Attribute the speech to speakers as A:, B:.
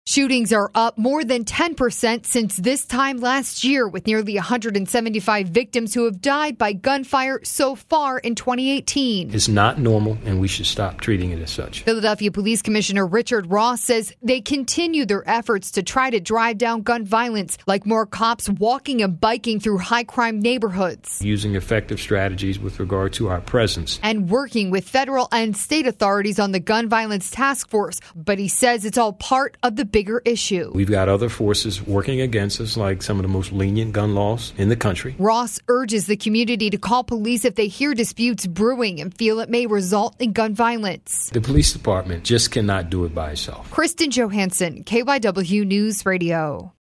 A: Shootings are up more than 10% since this time last year, with nearly 175 victims who have died by gunfire so far in 2018.
B: It's not normal, and we should stop treating it as such.
A: Philadelphia Police Commissioner Richard Ross says they continue their efforts to try to drive down gun violence, like more cops walking and biking through high-crime neighborhoods.
B: Using effective strategies with regard to our presence.
A: And working with federal and state authorities on the gun violence task force. But he says it's all part of the bigger issue.
B: We've got other forces working against us, like some of the most lenient gun laws in the country.
A: Ross urges the community to call police if they hear disputes brewing and feel it may result in gun violence.
B: The police department just cannot do it by itself.
A: Kristen Johansson, KYW News Radio.